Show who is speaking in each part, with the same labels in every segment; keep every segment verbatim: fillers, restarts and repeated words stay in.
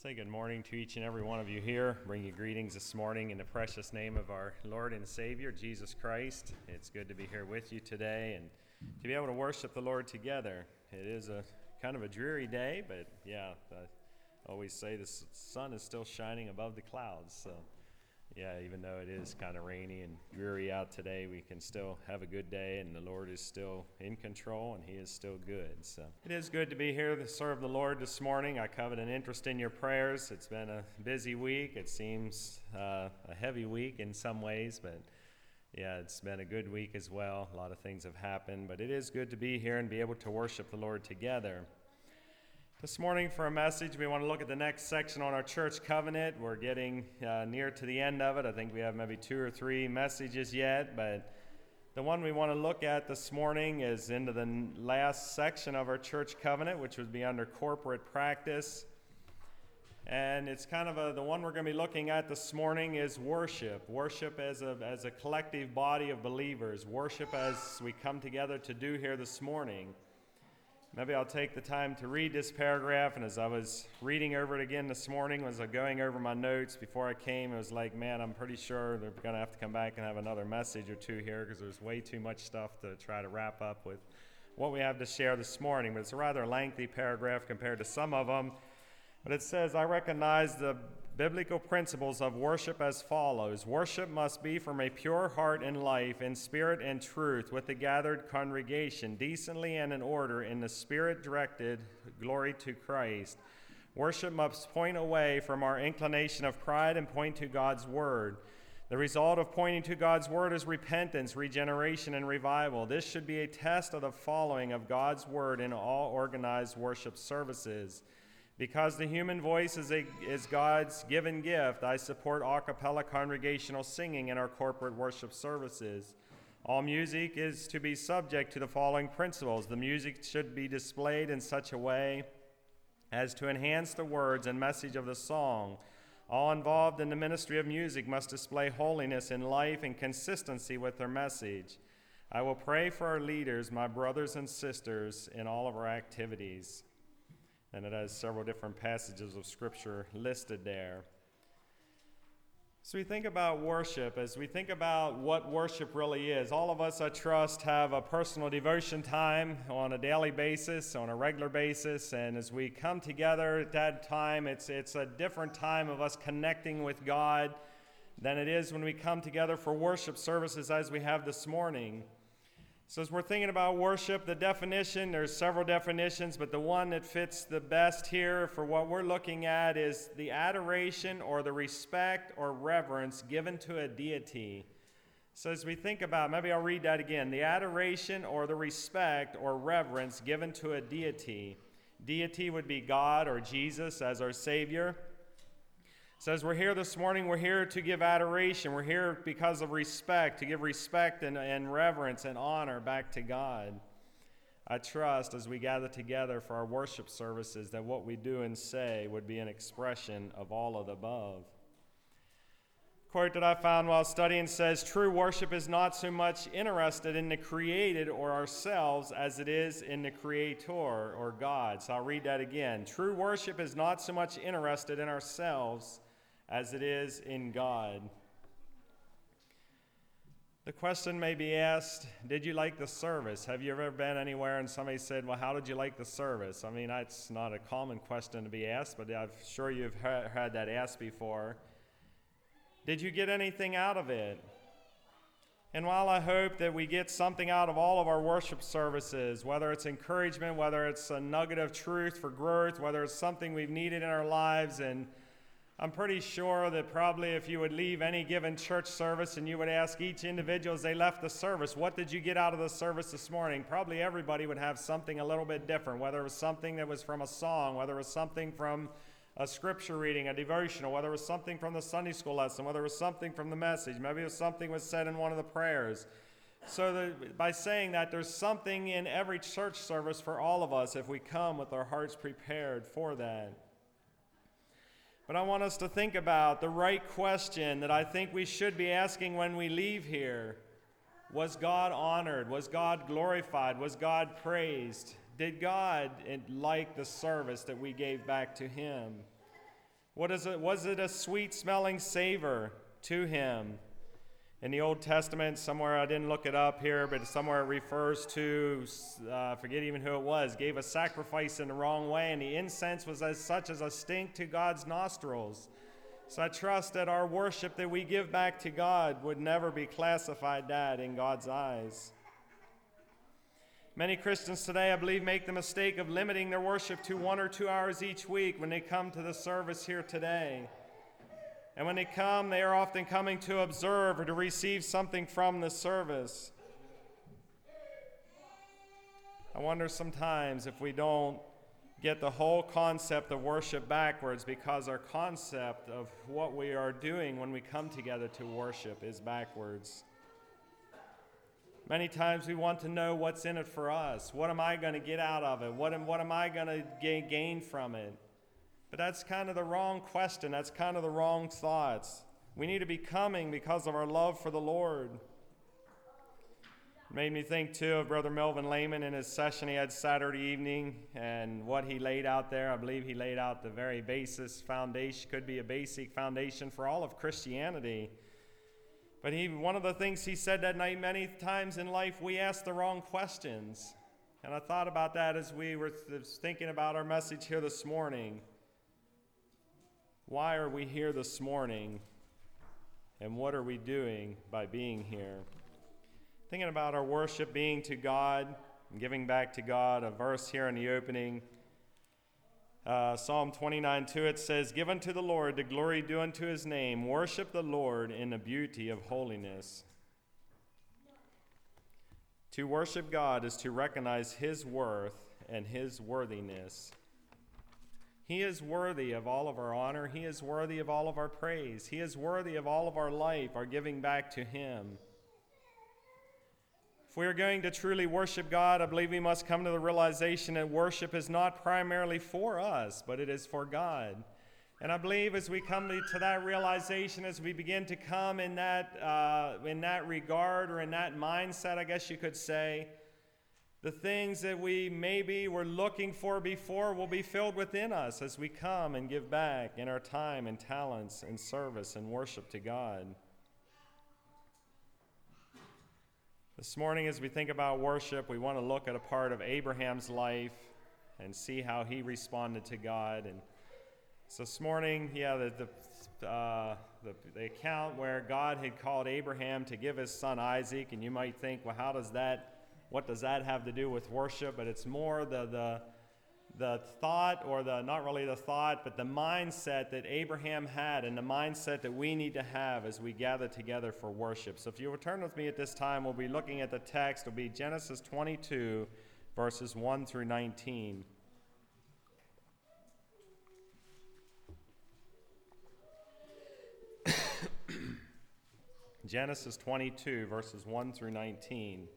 Speaker 1: Say good morning to each and every one of you here. Bring you greetings this morning in the precious name of our Lord and Savior, Jesus Christ. It's good to be here with you today and to be able to worship the Lord together. It is a kind of a dreary day, but yeah, I always say the sun is still shining above the clouds. So yeah, even though it is kind of rainy and dreary out today, we can still have a good day, and the Lord is still in control, and He is still good. So it is good to be here to serve the Lord this morning. I covet an interest in your prayers. It's been a busy week. It seems uh, a heavy week in some ways, but yeah, it's been a good week as well. A lot of things have happened, but it is good to be here and be able to worship the Lord together. This morning for a message, we want to look at the next section on our church covenant. We're getting uh, near to the end of it. I think we have maybe two or three messages yet, but the one we want to look at this morning is into the last section of our church covenant, which would be under corporate practice. And it's kind of a, the one we're going to be looking at this morning is worship. Worship as a, as a collective body of believers. Worship as we come together to do here this morning. Maybe I'll take the time to read this paragraph, and as I was reading over it again this morning, as I was going over my notes before I came, it was like, man, I'm pretty sure they're going to have to come back and have another message or two here because there's way too much stuff to try to wrap up with what we have to share this morning. But it's a rather lengthy paragraph compared to some of them. But it says, I recognize the biblical principles of worship as follows. Worship must be from a pure heart and life, in spirit and truth, with the gathered congregation, decently and in order, in the spirit-directed glory to Christ. Worship must point away from our inclination of pride and point to God's word. The result of pointing to God's word is repentance, regeneration, and revival. This should be a test of the following of God's word in all organized worship services. Because the human voice is, a, is God's given gift, I support a cappella congregational singing in our corporate worship services. All music is to be subject to the following principles. The music should be displayed in such a way as to enhance the words and message of the song. All involved in the ministry of music must display holiness in life and consistency with their message. I will pray for our leaders, my brothers and sisters, in all of our activities. And it has several different passages of Scripture listed there. So we think about worship, as we think about what worship really is. All of us, I trust, have a personal devotion time on a daily basis, on a regular basis. And as we come together at that time, it's, it's a different time of us connecting with God than it is when we come together for worship services as we have this morning. So as we're thinking about worship, the definition, there's several definitions, but the one that fits the best here for what we're looking at is the adoration or the respect or reverence given to a deity. So as we think about, maybe I'll read that again, the adoration or the respect or reverence given to a deity. Deity would be God or Jesus as our Savior. So as we're here this morning, we're here to give adoration. We're here because of respect, to give respect and, and reverence and honor back to God. I trust as we gather together for our worship services that what we do and say would be an expression of all of the above. A quote that I found while studying says, true worship is not so much interested in the created or ourselves as it is in the Creator or God. So I'll read that again. True worship is not so much interested in ourselves as it is in God. The question may be asked, did you like the service? Have you ever been anywhere and somebody said, well, how did you like the service? I mean, it's not a common question to be asked, but I'm sure you've ha- had that asked before. Did you get anything out of it? And while I hope that we get something out of all of our worship services, whether it's encouragement, whether it's a nugget of truth for growth, whether it's something we've needed in our lives, and I'm pretty sure that probably if you would leave any given church service and you would ask each individual as they left the service, what did you get out of the service this morning? Probably everybody would have something a little bit different, whether it was something that was from a song, whether it was something from a scripture reading, a devotional, whether it was something from the Sunday school lesson, whether it was something from the message, maybe it was something was said in one of the prayers. So that by saying that, there's something in every church service for all of us if we come with our hearts prepared for that. But I want us to think about the right question that I think we should be asking when we leave here. Was God honored? Was God glorified? Was God praised? Did God like the service that we gave back to Him? What is it? Was it a sweet-smelling savor to him? In the Old Testament, somewhere, I didn't look it up here, but somewhere it refers to, uh, I forget even who it was, gave a sacrifice in the wrong way, and the incense was as such as a stink to God's nostrils. So I trust that our worship that we give back to God would never be classified that in God's eyes. Many Christians today, I believe, make the mistake of limiting their worship to one or two hours each week when they come to the service here today. And when they come, they are often coming to observe or to receive something from the service. I wonder sometimes if we don't get the whole concept of worship backwards because our concept of what we are doing when we come together to worship is backwards. Many times we want to know what's in it for us. What am I going to get out of it? What am, what am I going to gain from it? But that's kind of the wrong question. That's kind of the wrong thoughts. We need to be coming because of our love for the Lord. It made me think, too, of Brother Melvin Lehman in his session he had Saturday evening and what he laid out there. I believe he laid out the very basis foundation, could be a basic foundation for all of Christianity. But he, one of the things he said that night, many times in life we ask the wrong questions. And I thought about that as we were thinking about our message here this morning. Why are we here this morning? And what are we doing by being here? Thinking about our worship being to God and giving back to God, a verse here in the opening. Uh, Psalm twenty-nine two, it says, "Give unto the Lord the glory due unto his name. Worship the Lord in the beauty of holiness." To worship God is to recognize his worth and his worthiness. He is worthy of all of our honor. He is worthy of all of our praise. He is worthy of all of our life, our giving back to him. If we are going to truly worship God, I believe we must come to the realization that worship is not primarily for us, but it is for God. And I believe as we come to, to that realization, as we begin to come in that, uh, in that regard or in that mindset, I guess you could say, the things that we maybe were looking for before will be filled within us as we come and give back in our time and talents and service and worship to God. This morning, as we think about worship, we want to look at a part of Abraham's life and see how he responded to God. And so this morning, yeah, the, the, uh, the, the account where God had called Abraham to give his son Isaac, and you might think, well, how does that What does that have to do with worship? But it's more the, the, the thought, or the not really the thought, but the mindset that Abraham had and the mindset that we need to have as we gather together for worship. So if you will turn with me at this time, we'll be looking at the text. It'll be Genesis twenty-two, verses one through nineteen. Genesis twenty-two, verses one through nineteen.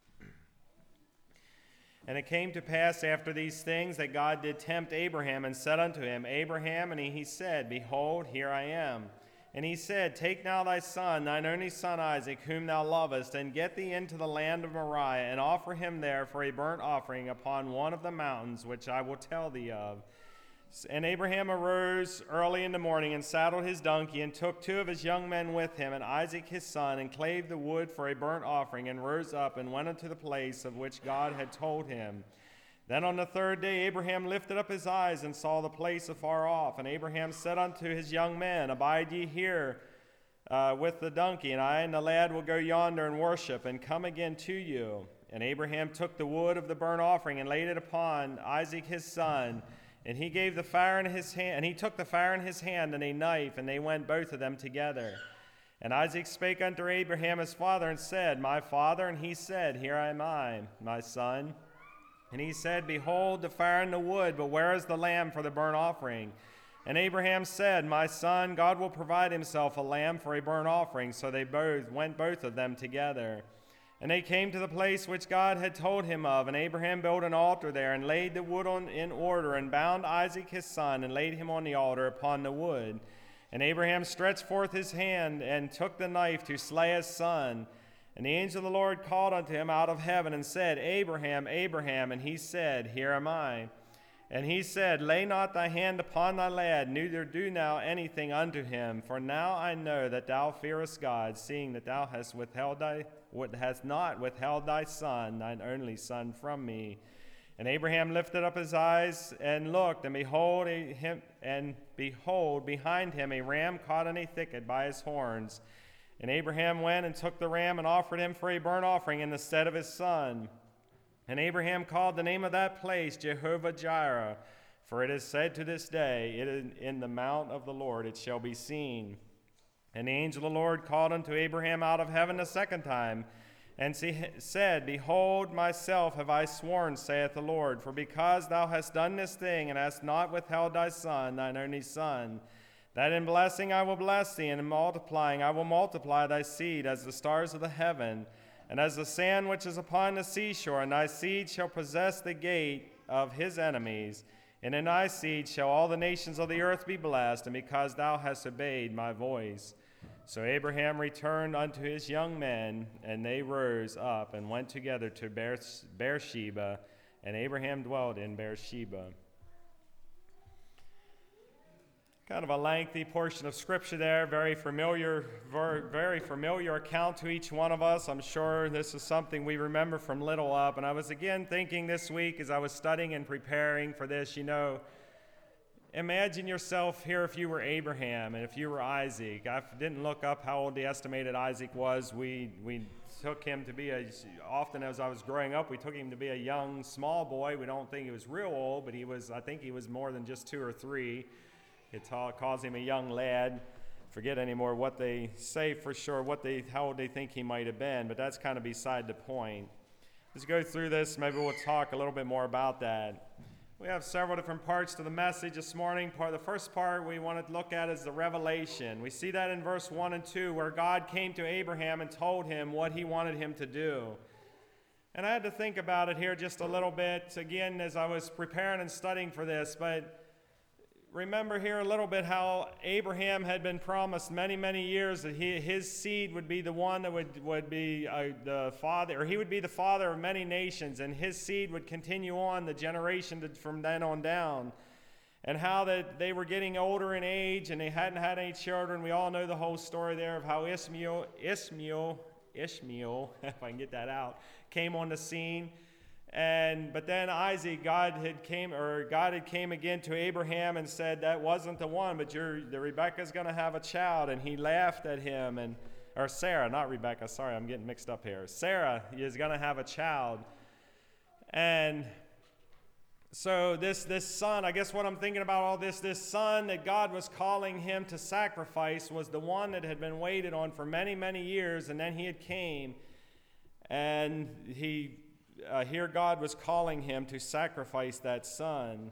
Speaker 1: "And it came to pass after these things that God did tempt Abraham, and said unto him, Abraham, and he said, Behold, here I am. And he said, Take now thy son, thine only son Isaac, whom thou lovest, and get thee into the land of Moriah, and offer him there for a burnt offering upon one of the mountains which I will tell thee of. And Abraham arose early in the morning, and saddled his donkey, and took two of his young men with him, and Isaac his son, and clave the wood for a burnt offering, and rose up, and went unto the place of which God had told him. Then on the third day Abraham lifted up his eyes, and saw the place afar off. And Abraham said unto his young men, Abide ye here uh, with the donkey, and I and the lad will go yonder and worship, and come again to you. And Abraham took the wood of the burnt offering, and laid it upon Isaac his son, And he gave the fire in his hand, and he took the fire in his hand and a knife, and they went both of them together. And Isaac spake unto Abraham his father, and said, My father. And he said, Here am I, my son. And he said, Behold the fire and the wood, but where is the lamb for the burnt offering? And Abraham said, My son, God will provide himself a lamb for a burnt offering. So they both went both of them together. And they came to the place which God had told him of, and Abraham built an altar there, and laid the wood on, in order, and bound Isaac his son, and laid him on the altar upon the wood. And Abraham stretched forth his hand, and took the knife to slay his son. And the angel of the Lord called unto him out of heaven, and said, Abraham, Abraham. And he said, Here am I. And he said, Lay not thy hand upon thy lad, neither do now anything unto him. For now I know that thou fearest God, seeing that thou hast withheld thy, hast not withheld thy son, thine only son, from me. And Abraham lifted up his eyes and looked, and behold, a, him, and behold, behind him a ram caught in a thicket by his horns. And Abraham went and took the ram and offered him for a burnt offering in the stead of his son. And Abraham called the name of that place Jehovah-Jireh, for it is said to this day, it is in the mount of the Lord it shall be seen. And the angel of the Lord called unto Abraham out of heaven a second time, and said, Behold, myself have I sworn, saith the Lord, for because thou hast done this thing, and hast not withheld thy son, thine only son, that in blessing I will bless thee, and in multiplying I will multiply thy seed as the stars of the heaven, and as the sand which is upon the seashore, and thy seed shall possess the gate of his enemies. And in thy seed shall all the nations of the earth be blessed, and because thou hast obeyed my voice. So Abraham returned unto his young men, and they rose up and went together to Beersheba, and Abraham dwelt in Beersheba. Kind of a lengthy portion of scripture there, very familiar, very familiar account to each one of us. I'm sure this is something we remember from little up. And I was again thinking this week as I was studying and preparing for this, you know, imagine yourself here if you were Abraham and if you were Isaac. I didn't look up how old the estimated Isaac was. We we took him to be a, often as I was growing up, we took him to be a young, small boy. We don't think he was real old, but he was, I think he was more than just two or three. It calls him a young lad. Forget anymore what they say for sure, what they, how old they think he might have been, but that's kind of beside the point. Let's go through this. Maybe we'll talk a little bit more about that. We have several different parts to the message this morning. Part, the first part we want to look at is the revelation. We see that in verse one and two, where God came to Abraham and told him what he wanted him to do. And I had to think about it here just a little bit, again, as I was preparing and studying for this, but remember here a little bit how Abraham had been promised many, many years that he, his seed would be the one that would, would be uh, the father, or he would be the father of many nations, and his seed would continue on the generation to, from then on down. And how that they were getting older in age and they hadn't had any children. We all know the whole story there of how Ishmael, Ishmael, Ishmael, if I can get that out, came on the scene. And but then Isaac, God had came, or God had came again to Abraham and said that wasn't the one, but you're, the Rebekah's going to have a child. And he laughed at him, and or Sarah, not Rebekah. Sorry, I'm getting mixed up here. Sarah is going to have a child, and so this this son, I guess what I'm thinking about all this, this son that God was calling him to sacrifice was the one that had been waited on for many, many years, and then he had came, and he. Uh, here God was calling him to sacrifice that son.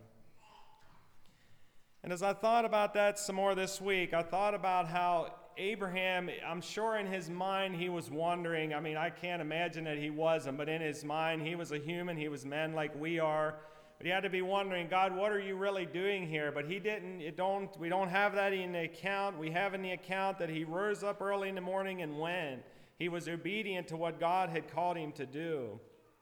Speaker 1: And as I thought about that some more this week, I thought about how Abraham, I'm sure in his mind he was wondering, I mean, I can't imagine that he wasn't, but in his mind he was a human, he was man like we are, but he had to be wondering, God, what are you really doing here? But he didn't, it don't, we don't have that in the account. We have in the account that he rose up early in the morning and went. He was obedient to what God had called him to do.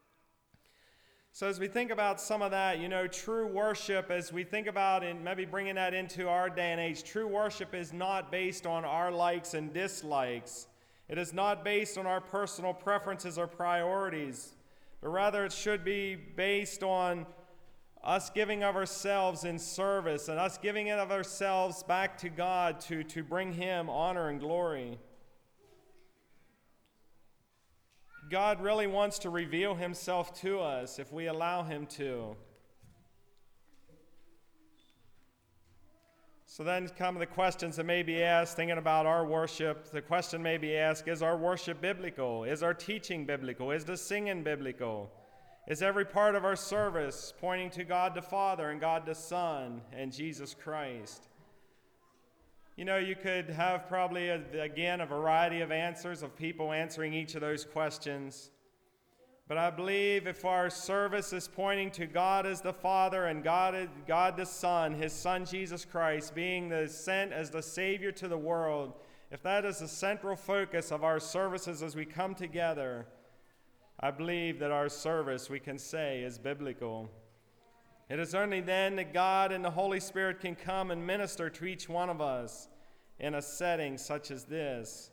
Speaker 1: So as we think about some of that, you know, true worship, as we think about and maybe bringing that into our day and age, true worship is not based on our likes and dislikes. It is not based on our personal preferences or priorities, but rather it should be based on us giving of ourselves in service and us giving of ourselves back to God to, to bring Him honor and glory. God really wants to reveal Himself to us if we allow Him to. So then come the questions that may be asked, thinking about our worship. The question may be asked, is our worship biblical? Is our teaching biblical? Is the singing biblical? Is every part of our service pointing to God the Father and God the Son and Jesus Christ? You know, you could have probably, a, again, a variety of answers of people answering each of those questions. But I believe if our service is pointing to God as the Father and God, God the Son, His Son Jesus Christ, being the sent as the Savior to the world, if that is the central focus of our services as we come together, I believe that our service, we can say, is biblical. It is only then that God and the Holy Spirit can come and minister to each one of us in a setting such as this.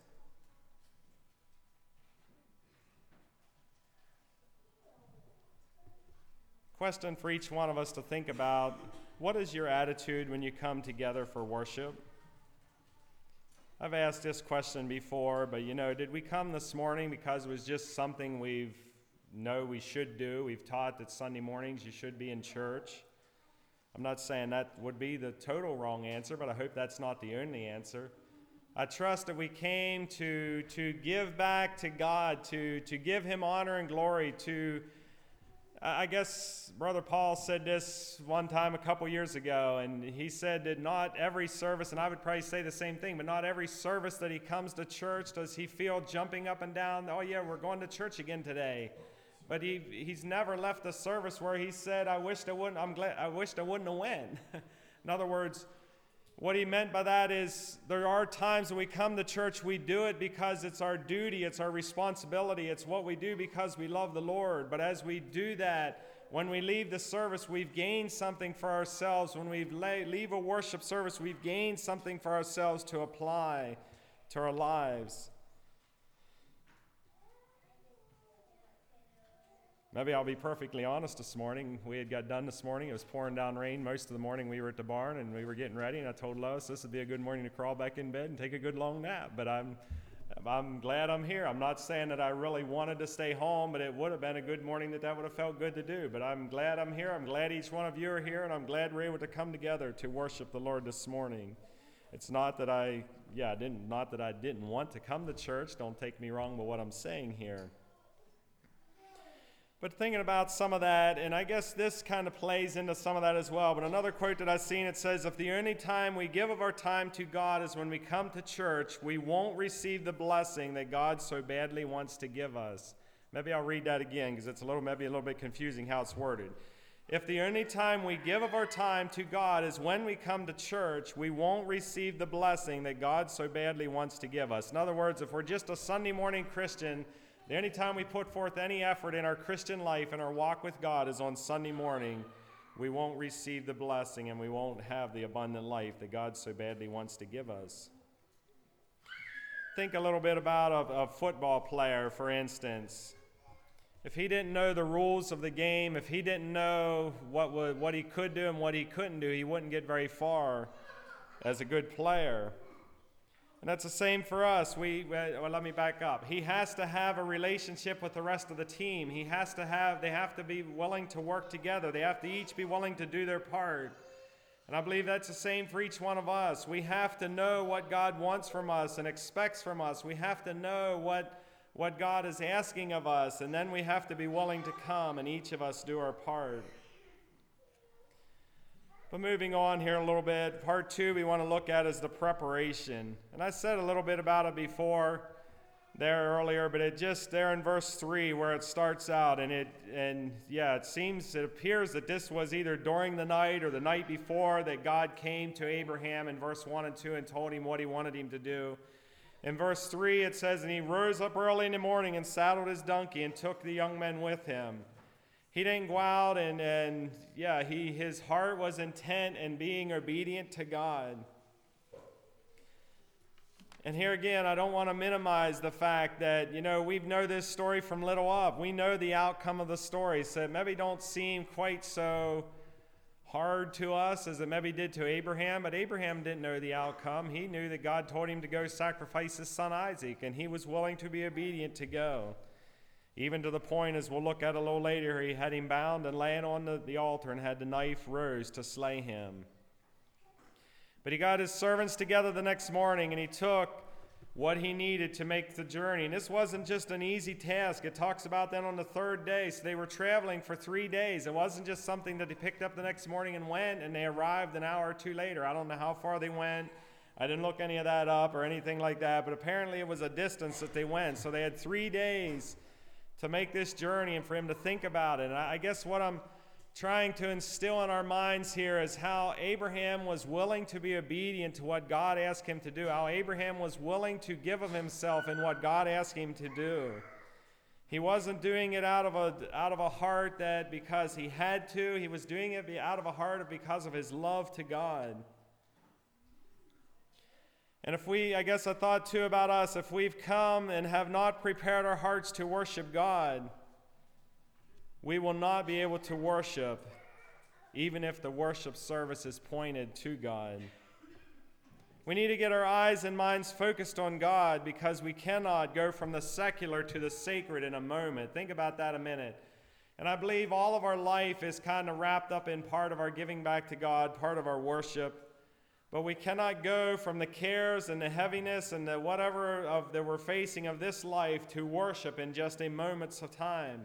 Speaker 1: Question for each one of us to think about: what is your attitude when you come together for worship? I've asked this question before, but you know, did we come this morning because it was just something we've know we should do? We've taught that Sunday mornings you should be in church. I'm not saying that would be the total wrong answer, but I hope that's not the only answer. I trust that we came to, to give back to God, to, to give him honor and glory, to I guess Brother Paul said this one time a couple years ago, and he said that not every service, and I would probably say the same thing, but not every service that he comes to church does he feel jumping up and down, oh yeah, we're going to church again today. But he he's never left a service where he said, I wished I wouldn't, I'm glad, I wished I wouldn't have went. In other words, what he meant by that is there are times when we come to church, we do it because it's our duty, it's our responsibility, it's what we do because we love the Lord. But as we do that, when we leave the service, we've gained something for ourselves. When we leave a worship service, we've gained something for ourselves to apply to our lives. Maybe I'll be perfectly honest this morning. We had got done this morning. It was pouring down rain most of the morning. We were at the barn and we were getting ready, and I told Lois this would be a good morning to crawl back in bed and take a good long nap. But I'm I'm glad I'm here. I'm not saying that I really wanted to stay home, but it would have been a good morning that that would have felt good to do. But I'm glad I'm here. I'm glad each one of you are here, and I'm glad we're able to come together to worship the Lord this morning. It's not that I, yeah, I didn't, not that I didn't want to come to church. Don't take me wrong by what I'm saying here. But thinking about some of that, and I guess this kind of plays into some of that as well, but another quote that I've seen, it says, if the only time we give of our time to God is when we come to church, we won't receive the blessing that God so badly wants to give us. Maybe I'll read that again, because it's a little, maybe a little bit confusing how it's worded. If the only time we give of our time to God is when we come to church, we won't receive the blessing that God so badly wants to give us. In other words, if we're just a Sunday morning Christian, the only time we put forth any effort in our Christian life and our walk with God is on Sunday morning, we won't receive the blessing and we won't have the abundant life that God so badly wants to give us. Think a little bit about a, a football player, for instance. If he didn't know the rules of the game, if he didn't know what, would, what he could do and what he couldn't do, he wouldn't get very far as a good player. And that's the same for us. We, well, let me back up. He has to have a relationship with the rest of the team. He has to have, they have to be willing to work together. They have to each be willing to do their part. And I believe that's the same for each one of us. We have to know what God wants from us and expects from us. We have to know what, what God is asking of us, and then we have to be willing to come and each of us do our part. But moving on here a little bit, part two we want to look at is the preparation. And I said a little bit about it before there earlier, but it just there in verse three where it starts out, and it and yeah, it seems, it appears that this was either during the night or the night before that God came to Abraham in verse one and two and told him what he wanted him to do. In verse three it says, and he rose up early in the morning and saddled his donkey and took the young men with him. He didn't go out and, and yeah, he his heart was intent in being obedient to God. And here again, I don't want to minimize the fact that, you know, we know this story from little up. We know the outcome of the story, so it maybe don't seem quite so hard to us as it maybe did to Abraham, but Abraham didn't know the outcome. He knew that God told him to go sacrifice his son Isaac, and he was willing to be obedient to go. Even to the point, as we'll look at a little later, he had him bound and laying on the, the altar and had the knife rose to slay him. But he got his servants together the next morning, and he took what he needed to make the journey. And this wasn't just an easy task. It talks about that on the third day. So they were traveling for three days. It wasn't just something that they picked up the next morning and went, and they arrived an hour or two later. I don't know how far they went. I didn't look any of that up or anything like that, but apparently it was a distance that they went. So they had three days to make this journey and for him to think about it. And I guess what I'm trying to instill in our minds here is how Abraham was willing to be obedient to what God asked him to do, how Abraham was willing to give of himself in what God asked him to do. He wasn't doing it out of a, out of a heart that because he had to. He was doing it out of a heart because of his love to God. And if we, I guess I thought too about us, if we've come and have not prepared our hearts to worship God, we will not be able to worship, even if the worship service is pointed to God. We need to get our eyes and minds focused on God, because we cannot go from the secular to the sacred in a moment. Think about that a minute. And I believe all of our life is kind of wrapped up in part of our giving back to God, part of our worship. But we cannot go from the cares and the heaviness and the whatever of that we're facing of this life to worship in just a moments of time.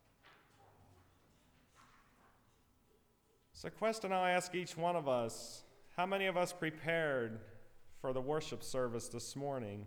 Speaker 1: So, a question I'll ask each one of us: how many of us prepared for the worship service this morning?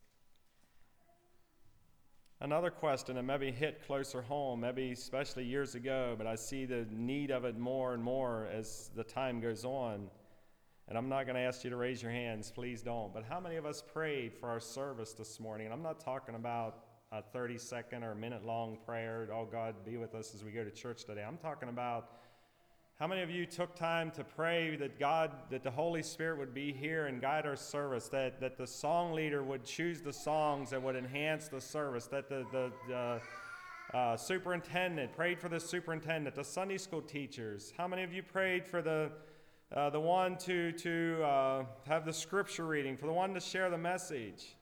Speaker 1: Another question that maybe hit closer home, maybe especially years ago, but I see the need of it more and more as the time goes on. And I'm not going to ask you to raise your hands, please don't. But how many of us prayed for our service this morning? And I'm not talking about a thirty second or a minute long prayer, oh God, be with us as we go to church today. I'm talking about how many of you took time to pray that God, that the Holy Spirit would be here and guide our service, that, that the song leader would choose the songs that would enhance the service, that the, the uh, uh, superintendent, prayed for the superintendent, the Sunday school teachers. How many of you prayed for the Uh, the one to, to uh, have the scripture reading, for the one to share the message?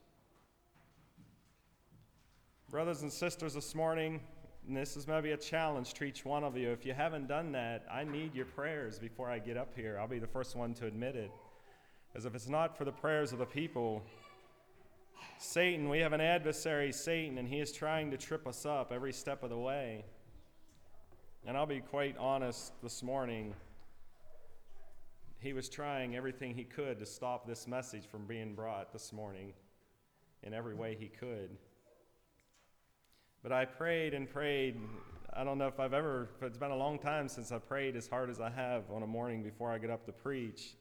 Speaker 1: Brothers and sisters, this morning, and this is maybe a challenge to each one of you, if you haven't done that, I need your prayers before I get up here. I'll be the first one to admit it. As if it's not for the prayers of the people, Satan, we have an adversary, Satan, and he is trying to trip us up every step of the way. And I'll be quite honest this morning, he was trying everything he could to stop this message from being brought this morning in every way he could. But I prayed and prayed. I don't know if I've ever, but it's been a long time since I prayed as hard as I have on a morning before I get up to preach.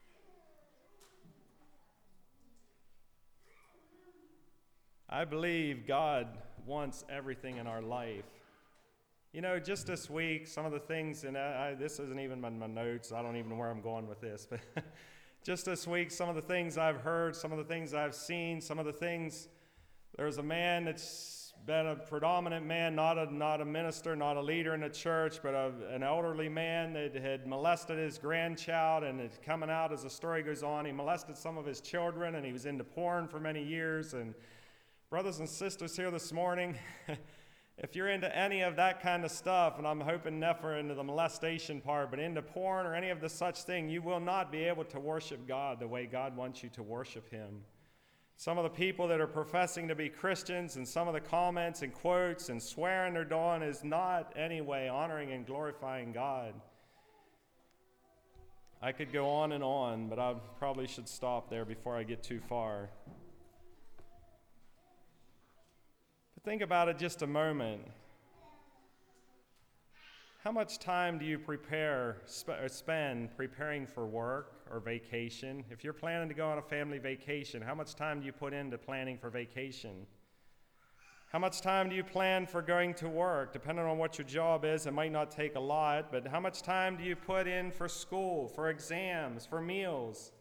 Speaker 1: I believe God wants everything in our life. You know, just this week, some of the things, and I, I, this isn't even my, my notes, I don't even know where I'm going with this, but just this week, some of the things I've heard, some of the things I've seen, some of the things, there's a man that's been a predominant man, not a, not a minister, not a leader in the church, but a, an elderly man that had molested his grandchild, and it's coming out as the story goes on. He molested some of his children, and he was into porn for many years. And brothers and sisters here this morning, if you're into any of that kind of stuff, and I'm hoping never into the molestation part, but into porn or any of the such thing, you will not be able to worship God the way God wants you to worship him. Some of the people that are professing to be Christians and some of the comments and quotes and swearing they're doing is not anyway honoring and glorifying God. I could go on and on, but I probably should stop there before I get too far. Think about it just a moment. How much time do you prepare, sp- or spend preparing for work or vacation? If you're planning to go on a family vacation, how much time do you put into planning for vacation? How much time do you plan for going to work? Depending on what your job is, it might not take a lot, but how much time do you put in for school, for exams, for meals?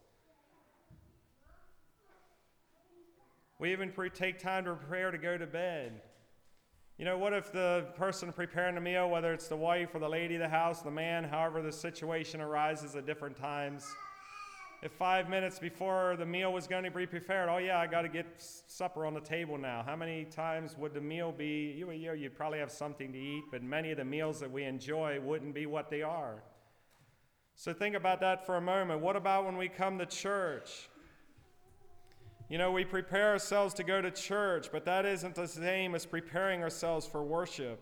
Speaker 1: We even pre- take time to prepare to go to bed. You know, what if the person preparing the meal, whether it's the wife or the lady of the house, the man, however the situation arises at different times, if five minutes before the meal was going to be prepared, oh yeah, I got to get supper on the table now. How many times would the meal be? You, you know, you'd probably have something to eat, but many of the meals that we enjoy wouldn't be what they are. So think about that for a moment. What about when we come to church? You know, we prepare ourselves to go to church, but that isn't the same as preparing ourselves for worship.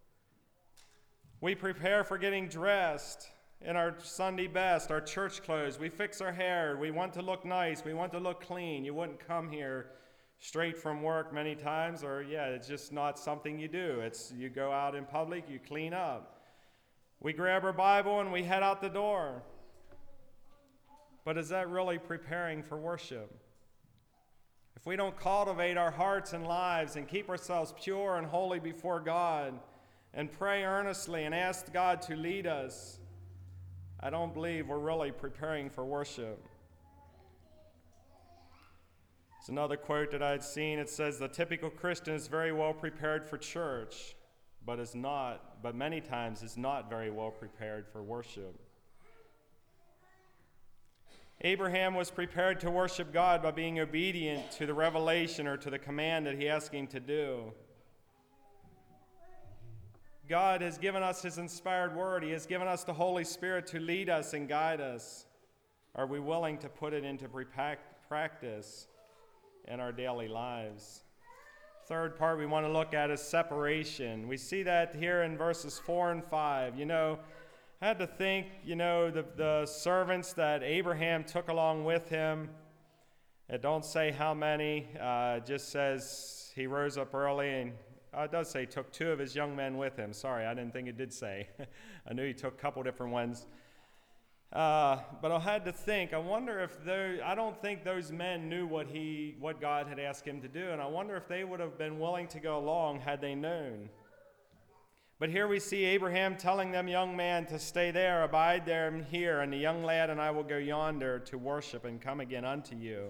Speaker 1: We prepare for getting dressed in our Sunday best, our church clothes. We fix our hair. We want to look nice. We want to look clean. You wouldn't come here straight from work many times, or yeah, it's just not something you do. It's you go out in public, you clean up. We grab our Bible and we head out the door. But is that really preparing for worship? If if we don't cultivate our hearts and lives and keep ourselves pure and holy before God and pray earnestly and ask God to lead us, I don't believe we're really preparing for worship. There's another quote that I'd seen. It says, the typical Christian is very well prepared for church, but is not, but many times is not very well prepared for worship. Abraham was prepared to worship God by being obedient to the revelation or to the command that he asked him to do. God has given us his inspired word. He has given us the Holy Spirit to lead us and guide us. Are we willing to put it into practice in our daily lives? Third part we want to look at is separation. We see that here in verses four and five. You know, I had to think, you know, the, the servants that Abraham took along with him. It don't say how many. Uh, it just says he rose up early, and uh, it does say took two of his young men with him. Sorry, I didn't think it did say. I knew he took a couple different ones. Uh, but I had to think, I wonder if those, I don't think those men knew what he, what God had asked him to do, and I wonder if they would have been willing to go along had they known. But here we see Abraham telling them young man to stay there, abide there and here, and the young lad and I will go yonder to worship and come again unto you.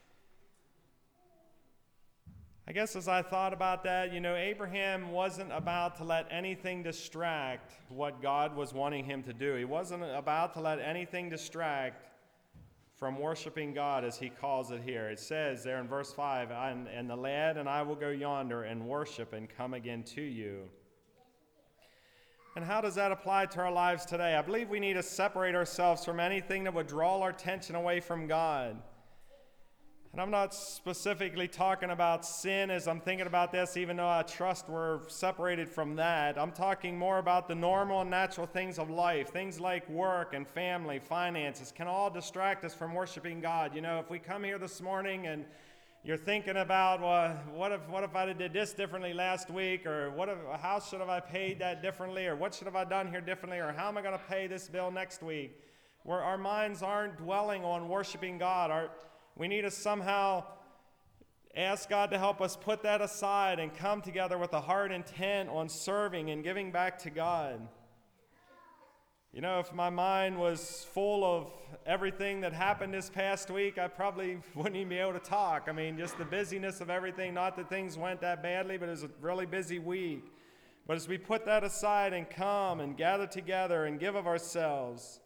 Speaker 1: I guess as I thought about that, you know, Abraham wasn't about to let anything distract what God was wanting him to do. He wasn't about to let anything distract from worshiping God as he calls it here. It says there in verse five, and, and the lad and I will go yonder and worship and come again to you. And how does that apply to our lives today? I believe we need to separate ourselves from anything that would draw our attention away from God. And I'm not specifically talking about sin as I'm thinking about this, even though I trust we're separated from that. I'm talking more about the normal and natural things of life. Things like work and family, finances can all distract us from worshiping God. You know, if we come here this morning and you're thinking about, well, what if what if I did this differently last week, or what if, how should have I paid that differently, or what should have I done here differently, or how am I going to pay this bill next week? Where our minds aren't dwelling on worshiping God. Our, we need to somehow ask God to help us put that aside and come together with a heart intent on serving and giving back to God. You know, if my mind was full of everything that happened this past week, I probably wouldn't even be able to talk. I mean, just the busyness of everything, not that things went that badly, but it was a really busy week. But as we put that aside and come and gather together and give of ourselves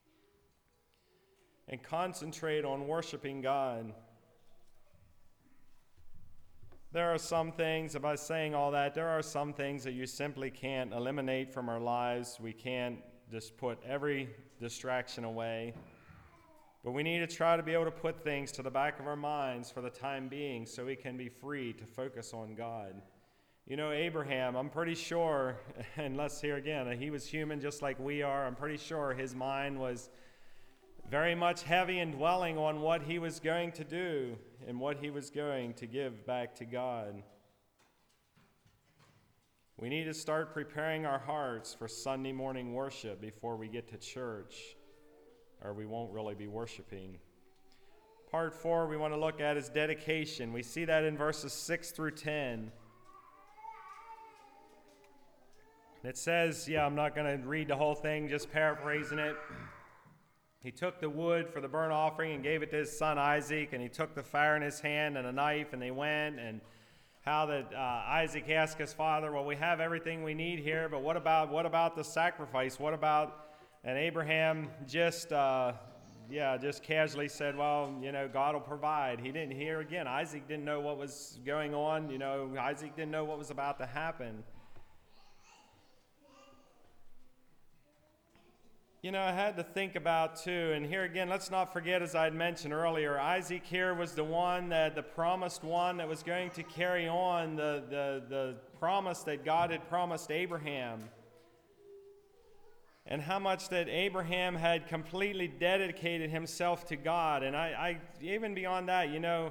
Speaker 1: and concentrate on worshiping God, there are some things, by saying all that, there are some things that you simply can't eliminate from our lives. We can't just put every distraction away. But we need to try to be able to put things to the back of our minds for the time being so we can be free to focus on God. You know, Abraham, I'm pretty sure, and let's hear again, he was human just like we are. I'm pretty sure his mind was very much heavy and dwelling on what he was going to do and what he was going to give back to God. We need to start preparing our hearts for Sunday morning worship before we get to church, or we won't really be worshiping. Part four we want to look at is dedication. We see that in verses six through ten. It says, yeah, I'm not going to read the whole thing, just paraphrasing it. He took the wood for the burnt offering and gave it to his son Isaac, and he took the fire in his hand and a knife, and they went, and how that uh, Isaac asked his father, well, we have everything we need here, but what about what about the sacrifice? What about, and Abraham just, uh, yeah, just casually said, well, you know, God will provide. He didn't hear again. Isaac didn't know what was going on. You know, Isaac didn't know what was about to happen. You know, I had to think about, too, and here again, let's not forget, as I had mentioned earlier, Isaac here was the one, that the promised one that was going to carry on the, the, the promise that God had promised Abraham. And how much that Abraham had completely dedicated himself to God. And I, I even beyond that, you know,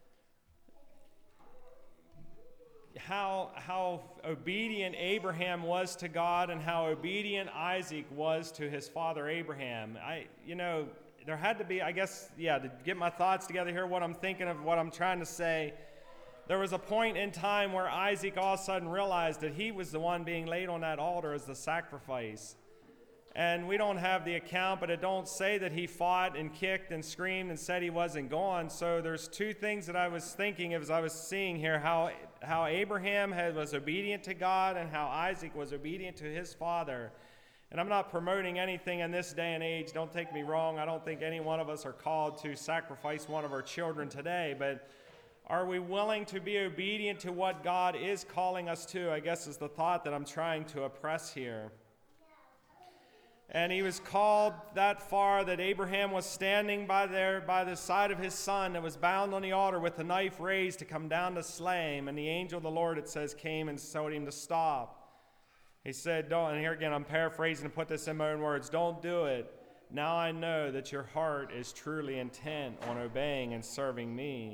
Speaker 1: How, how obedient Abraham was to God and how obedient Isaac was to his father Abraham. I, you know, there had to be, I guess, yeah, to get my thoughts together here, what I'm thinking of, what I'm trying to say, there was a point in time where Isaac all of a sudden realized that he was the one being laid on that altar as the sacrifice. And we don't have the account, but it don't say that he fought and kicked and screamed and said he wasn't going. So there's two things that I was thinking as I was seeing here, how how Abraham had, was obedient to God and how Isaac was obedient to his father. And I'm not promoting anything in this day and age. Don't take me wrong. I don't think any one of us are called to sacrifice one of our children today. But are we willing to be obedient to what God is calling us to, I guess is the thought that I'm trying to oppress here. And he was called that far that Abraham was standing by there by the side of his son that was bound on the altar with the knife raised to come down to slay him. And the angel of the Lord, it says, came and told him to stop. He said, don't, and here again I'm paraphrasing to put this in my own words, don't do it. Now I know that your heart is truly intent on obeying and serving me.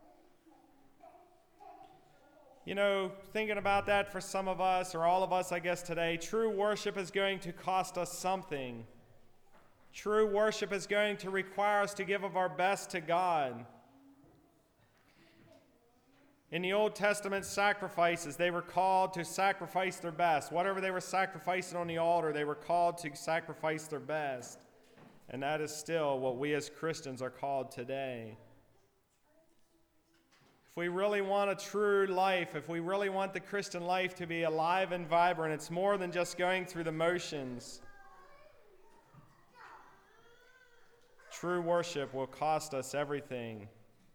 Speaker 1: You know, thinking about that for some of us, or all of us, I guess, today, true worship is going to cost us something. True worship is going to require us to give of our best to God. In the Old Testament sacrifices, they were called to sacrifice their best. Whatever they were sacrificing on the altar, they were called to sacrifice their best. And that is still what we as Christians are called today. If we really want a true life, if we really want the Christian life to be alive and vibrant, it's more than just going through the motions. True worship will cost us everything.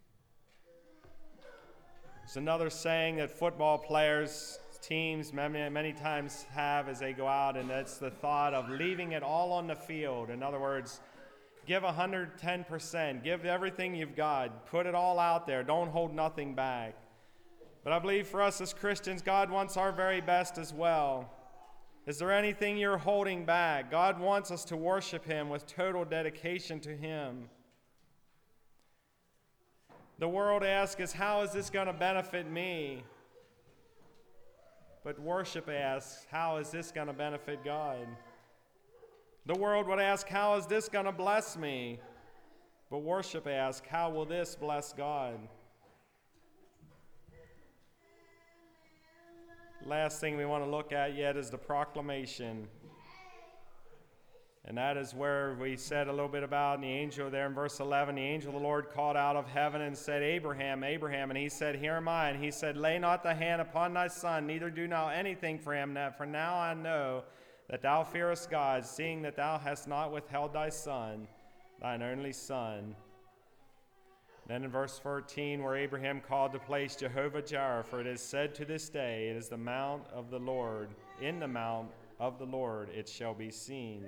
Speaker 1: There's another saying that football players, teams, many, many times have as they go out, and that's the thought of leaving it all on the field. In other words, give one hundred ten percent. Give everything you've got. Put it all out there. Don't hold nothing back. But I believe for us as Christians, God wants our very best as well. Is there anything you're holding back? God wants us to worship Him with total dedication to Him. The world asks us, how is this going to benefit me? But worship asks, how is this going to benefit God? The world would ask, how is this going to bless me? But worship asks, how will this bless God? Last thing we want to look at yet is the proclamation. And that is where we said a little bit about in the angel there in verse eleven. The angel of the Lord called out of heaven and said, Abraham, Abraham. And he said, Here am I. And he said, Lay not thy hand upon thy son, neither do now anything for him. For now I know that thou fearest God, seeing that thou hast not withheld thy son, thine only son. Then in verse fourteen, where Abraham called the place Jehovah Jireh, for it is said to this day, it is the mount of the Lord, in the mount of the Lord it shall be seen.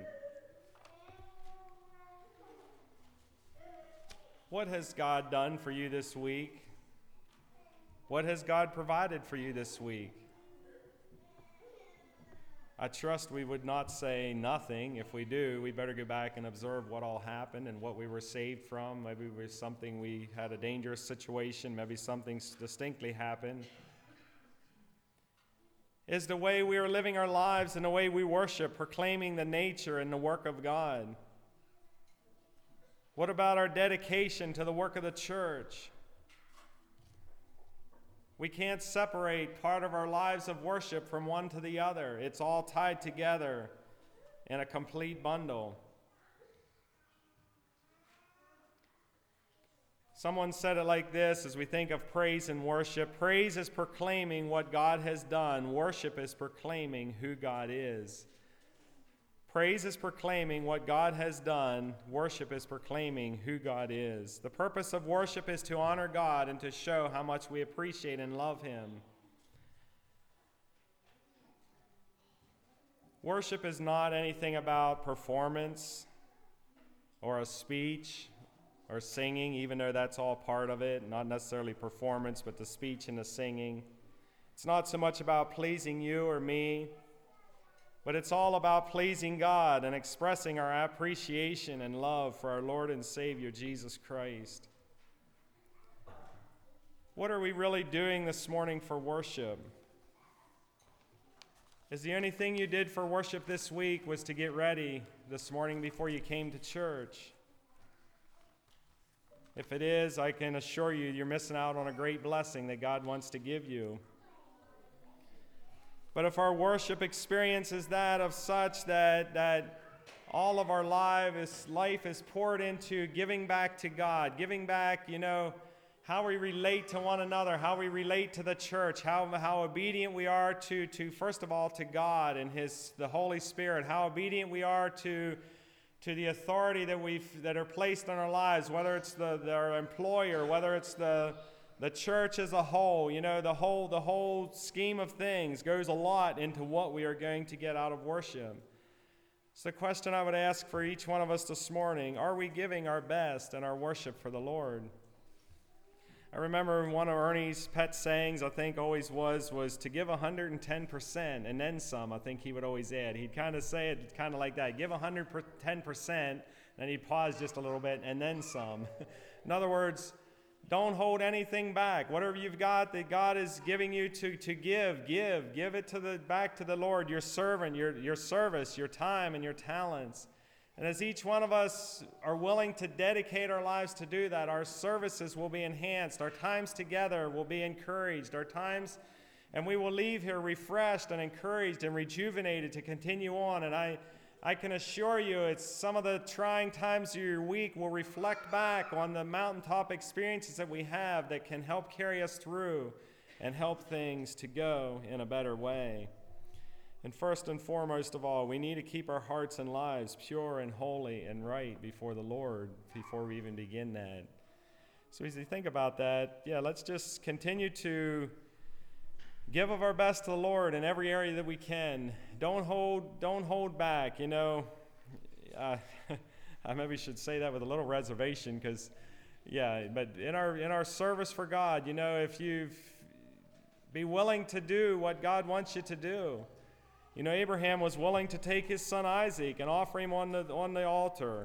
Speaker 1: What has God done for you this week? What has God provided for you this week? I trust we would not say nothing. If we do, we better go back and observe what all happened and what we were saved from. Maybe it was something we had a dangerous situation. Maybe something distinctly happened. Is the way we are living our lives and the way we worship, proclaiming the nature and the work of God? What about our dedication to the work of the church? We can't separate part of our lives of worship from one to the other. It's all tied together in a complete bundle. Someone said it like this as we think of praise and worship. Praise is proclaiming what God has done. Worship is proclaiming who God is. Praise is proclaiming what God has done. Worship is proclaiming who God is. The purpose of worship is to honor God and to show how much we appreciate and love Him. Worship is not anything about performance or a speech or singing, even though that's all part of it, not necessarily performance, but the speech and the singing. It's not so much about pleasing you or me, but it's all about pleasing God and expressing our appreciation and love for our Lord and Savior, Jesus Christ. What are we really doing this morning for worship? Is the only thing you did for worship this week was to get ready this morning before you came to church? If it is, I can assure you, you're missing out on a great blessing that God wants to give you. But if our worship experience is that of such that, that all of our life is, life is poured into giving back to God, giving back, you know, how we relate to one another, how we relate to the church, how, how obedient we are to, to, first of all, to God and His, the Holy Spirit, how obedient we are to, to the authority that we've, that are placed in our lives, whether it's the, the, our employer, whether it's the, the church as a whole. You know, the whole, the whole scheme of things goes a lot into what we are going to get out of worship. So the question I would ask for each one of us this morning, are we giving our best in our worship for the Lord? I remember one of Ernie's pet sayings, I think always was, was to give one hundred ten percent and then some. I think he would always add. He'd kind of say it kind of like that, give one hundred ten percent, and he'd pause just a little bit, and then some. In other words, don't hold anything back. Whatever you've got that God is giving you to, to give, give. Give it to the, back to the Lord, your servant, your, your service, your time, and your talents. And as each one of us are willing to dedicate our lives to do that, our services will be enhanced, our times together will be encouraged, our times, and we will leave here refreshed and encouraged and rejuvenated to continue on. And I, I can assure you, it's some of the trying times of your week will reflect back on the mountaintop experiences that we have that can help carry us through and help things to go in a better way. And first and foremost of all, we need to keep our hearts and lives pure and holy and right before the Lord before we even begin that. So as you think about that, yeah, let's just continue to give of our best to the Lord in every area that we can. Don't hold, don't hold back. You know, uh, I maybe should say that with a little reservation, because, yeah, but in our in our service for God, you know, if you be willing to do what God wants you to do. You know, Abraham was willing to take his son Isaac and offer him on the on the altar.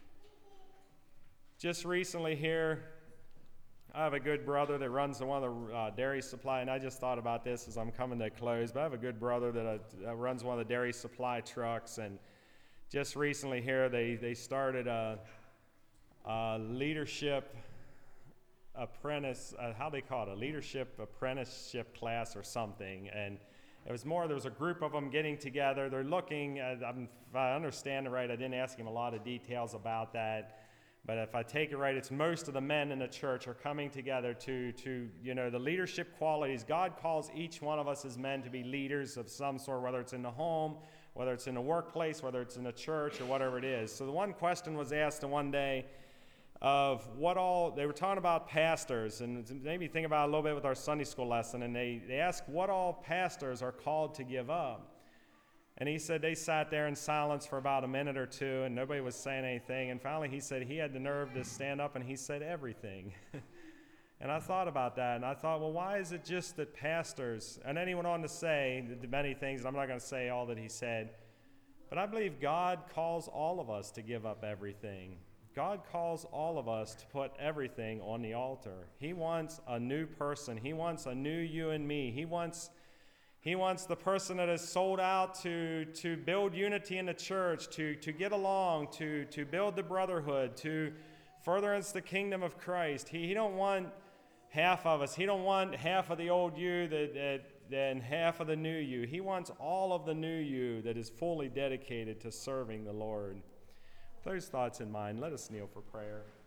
Speaker 1: Just recently here, I have a good brother that runs one of the uh, dairy supply, and I just thought about this as I'm coming to close, but I have a good brother that uh, runs one of the dairy supply trucks, and just recently here they, they started a, a leadership apprentice, uh, how they call it, a leadership apprenticeship class or something, and it was more, there was a group of them getting together. They're looking, uh, if I understand it right, I didn't ask him a lot of details about that, but if I take it right, it's most of the men in the church are coming together to, to, you know, the leadership qualities. God calls each one of us as men to be leaders of some sort, whether it's in the home, whether it's in the workplace, whether it's in the church, or whatever it is. So the one question was asked one day of what all, they were talking about pastors, and it made me think about it a little bit with our Sunday school lesson, and they, they asked what all pastors are called to give up. And he said they sat there in silence for about a minute or two, and nobody was saying anything. And finally he said he had the nerve to stand up, and he said everything. And I thought about that, and I thought, well, why is it just that pastors, and then he went on to say many things, and I'm not going to say all that he said, but I believe God calls all of us to give up everything. God calls all of us to put everything on the altar. He wants a new person. He wants a new you and me. He wants He wants the person that is sold out to, to build unity in the church, to, to get along, to, to build the brotherhood, to furtherance the kingdom of Christ. He, he don't want half of us. He don't want half of the old you that, that, and half of the new you. He wants all of the new you that is fully dedicated to serving the Lord. With those thoughts in mind, let us kneel for prayer.